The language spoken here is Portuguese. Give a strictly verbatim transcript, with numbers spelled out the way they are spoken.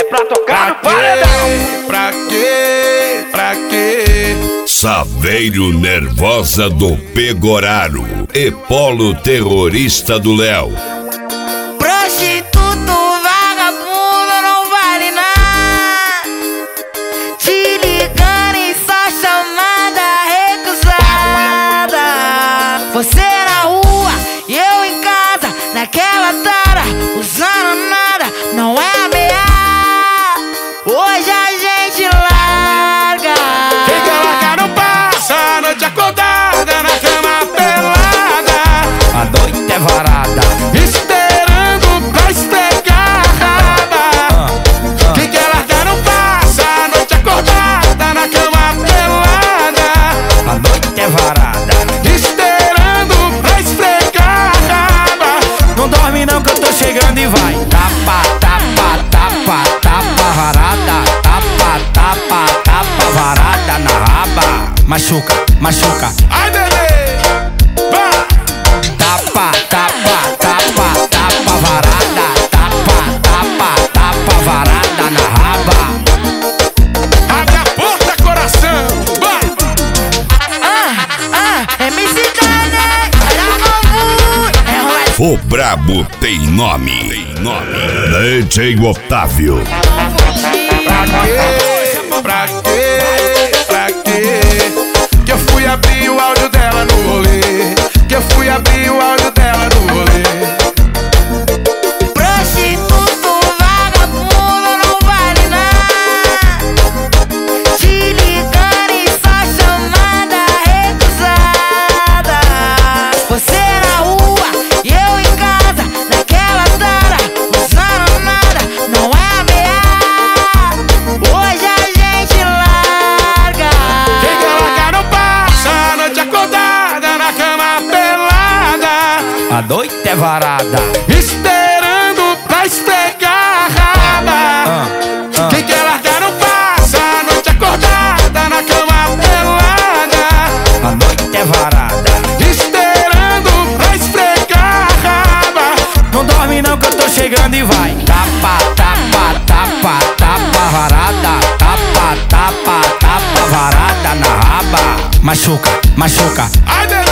pra tocar no paredão. Pra quê? Pra quê? Saveiro Nervosa do Pegoraro e Polo Terrorista do Léo. Prostituto, vagabundo, não vale nada. Te ligando e só chamada recusada. Você na rua e eu em casa, naquela tara, usando nada, não é ameaça. Hoje a gente larga. Quem quer largar não passa a noite acordada na cama pelada. A noite é varada, Esperando pra esfregar a raba. Quem quer largar não passa a noite acordada na cama pelada. a noite é varada. Esperando pra esfregar a raba. Não dorme não que eu tô chegando e vai. Tapa, tapa, tapa, tapa varada. Tapa, tapa, tapa varada na raba. Machuca, machuca. Ai, bebê, vai. Tapa, tapa, tapa, tapa varada. Tapa, tapa, tapa varada na raba. Abre a porta, coração, vai. Ah, ah, M C Dane, olha o é O brabo tem nome. Tem nome. D J Otávio. Pra quê? Pra quê? Pra quê? Que eu fui abrir o áudio dela no rolê. Que eu fui abrir o áudio dela no rolê. prostituto, vagabundo, não vale nada. Te ligando e só chamada recusada. Você na rua e eu em casa, naquela tara, usando nada, não é ameaça. Hoje a gente larga. Quem quer largar não passa a noite acordada na cama pelada. A noite é varada. Esperando pra esfregar a raba. Ah, ah. Quem quer largar não passa a noite acordada na cama pelada. A noite é varada. Esperando pra esfregar a raba. Não dorme não que eu tô chegando e vai. Tapa, tapa, tapa, tapa varada. Tapa, tapa, tapa varada na raba. Machuca, machuca. Ai, bebê,